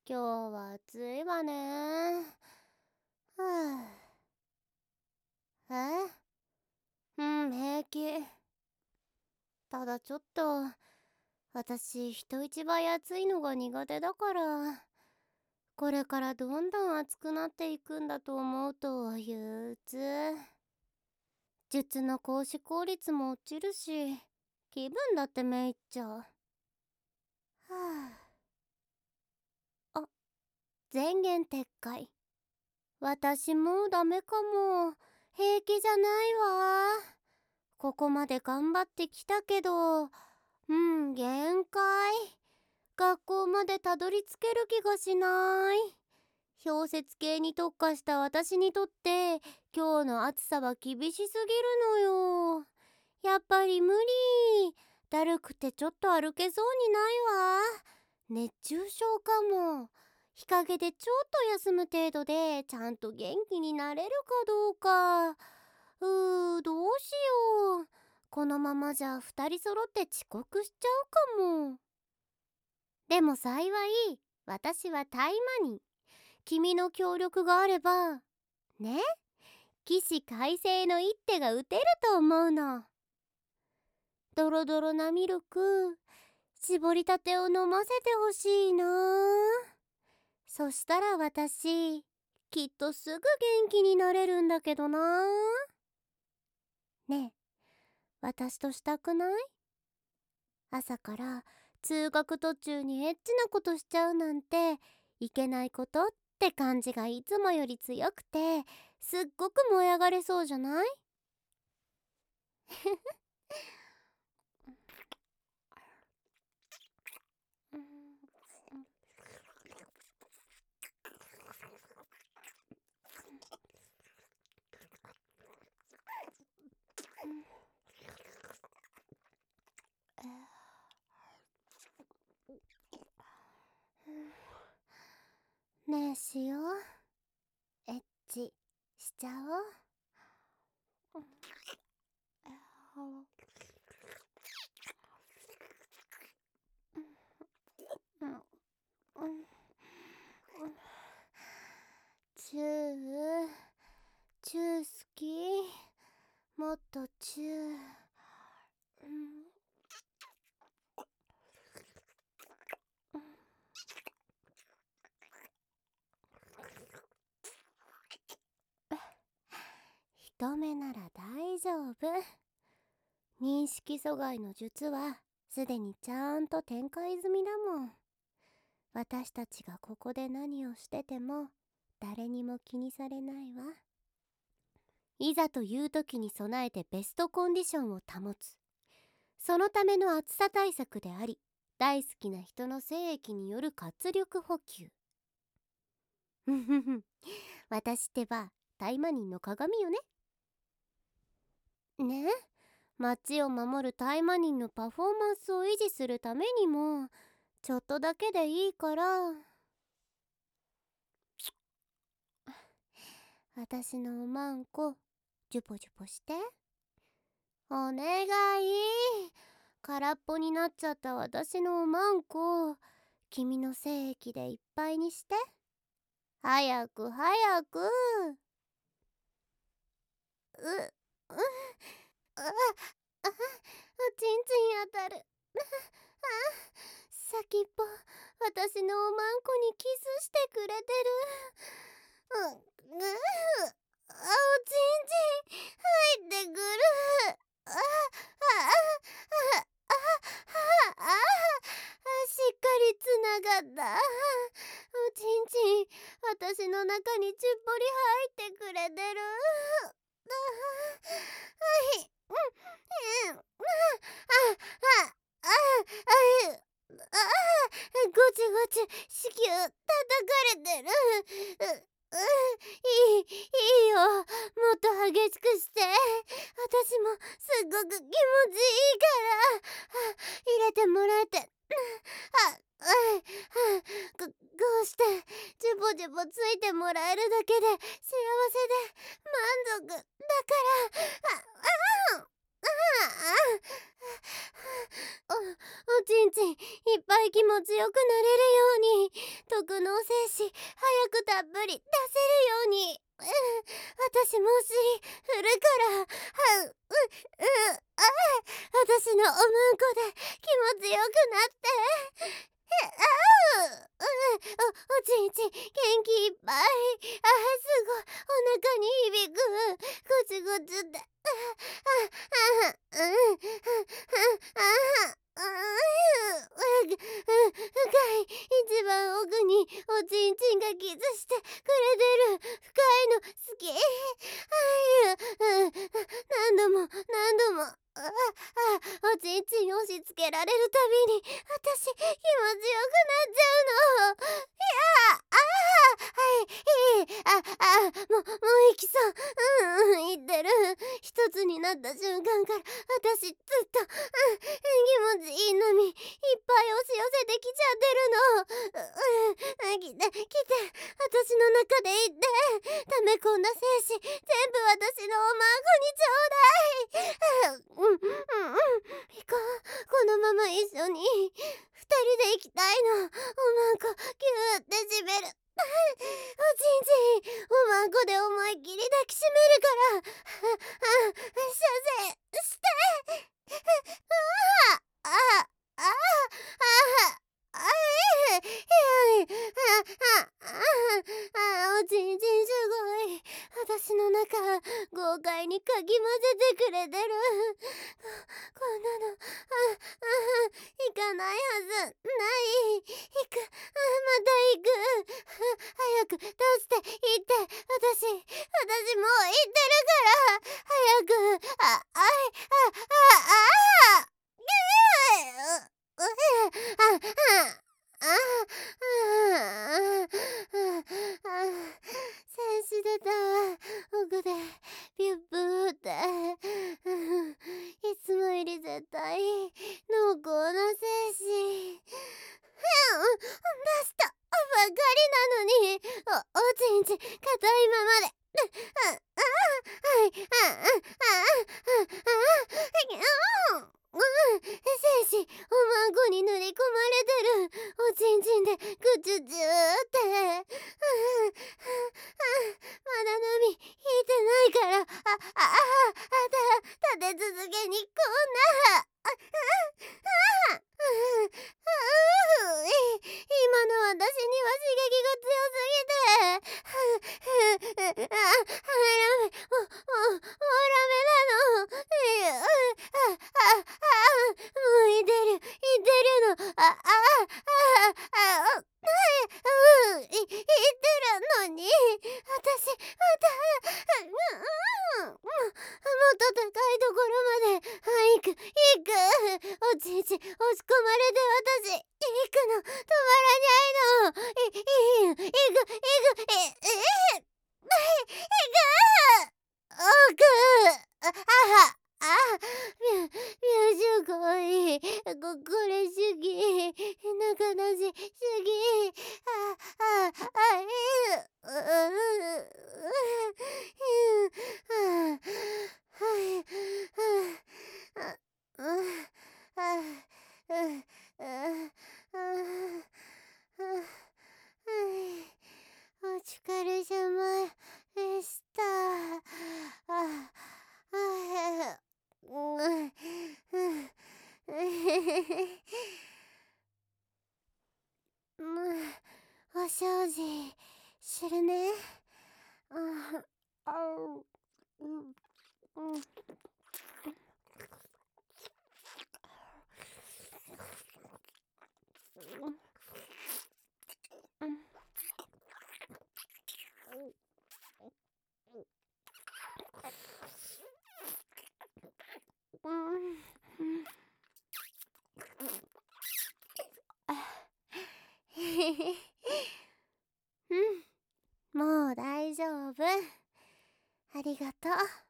今日は暑いわね。はあ、平気。ただちょっと、私、人一倍暑いのが苦手だから、これからどんどん暑くなっていくんだと思うと憂鬱。術の講師効率も落ちるし、気分だってめいっちゃう。はあ。前言撤回。私もうダメかも。平気じゃないわ。ここまで頑張ってきたけど、限界。学校までたどり着ける気がしない。氷雪系に特化した私にとって、今日の暑さは厳しすぎるのよ。やっぱり無理。だるくてちょっと歩けそうにないわ。熱中症かも。日陰でちょっと休む程度でちゃんと元気になれるかどうか。どうしよう。このままじゃ2人揃って遅刻しちゃうかも。でも幸い、私はタイマニン。君の協力があれば、ね、起死回生の一手が打てると思うの。ドロドロなミルク、絞りたてを飲ませてほしいな。そしたら私、きっとすぐ元気になれるんだけどな。ねえ、私としたくない？朝から通学途中にエッチなことしちゃうなんていけないことって感じがいつもより強くて、すっごく燃え上がれそうじゃない？ねえ、しよう。エッチしちゃおう。チューチュー好き。もっとチュー。一目なら大丈夫。認識阻害の術はすでにちゃんと展開済みだもん。私たちがここで何をしてても誰にも気にされないわ。いざという時に備えてベストコンディションを保つ。そのための暑さ対策であり、大好きな人の精液による活力補給。私ってばタイマニンの鏡よね。ね、街を守るタイマニンのパフォーマンスを維持するためにもちょっとだけでいいから、私のおまんこジュポジュポして。お願い。空っぽになっちゃった私のおまんこ、君の精液でいっぱいにして。早く早く。う、あ、おちんちん当たる。先っぽ、私のおまんこにキスしてくれてる。おちんちん入ってくる。あああああしっかりつながった。おちんちん、私の中にちっぽり入ってくれてる。はい。ごちごち、子宮叩かれてる。いいよ、もっと激しくして。私もすっごく気持ちいいから入れてもらえて。こうしてジュボジュボついてもらえるだけで幸せで満足だから。 おちんちんいっぱい気持ちよくなれるように、特納精子早くたっぷり出せるように、私もお尻振るから、私のおむんこで気持ちよくなって、おちんちん元気いっぱい。すごいお腹に響く。ぐつぐつって。深い一番奥におちんちんがキスしてくれてる。深いの好き。何度も何度もおちんちん押し付けられるたびに私気持ちよくなっちゃうの。もう行きそう。言ってる。一つになった瞬間から私ずっと、気持ちいいのにいっぱい押し寄せてきちゃってるの。来て私の中でいって溜め込んだ精子全部私のおまんこにちょうだい。行こう。このまま一緒に二人で行きたいの。おまんこギューって締める。おちんちんおまんこで思いっきり抱きしめるから射精しておちんちんすごい。私の中豪快にかき混ぜてくれてる。こんなのいかないはずない。行く。また行く。早く出して行って。私もう行ってるから早く。センス出た。奥でビュッブーって。いつもより絶対濃厚な精子。出したばかりなのにおちんちん硬いままで。精子おまんこに塗り込まれてる。おちんちんでぐちゅちゅって。まだ波引いてないから、立て続けにこんな。今の私には刺激が強すぎて。ダメ。もうダメなの。もういてるの。いてるのに私またもっと高いところまで行く。おちんちん押し込まれて私行くの止まらないの。行く。ミュージコイこれ主義中出し主義。お疲れ様でした。お掃除するね。もう大丈夫。ありがとう。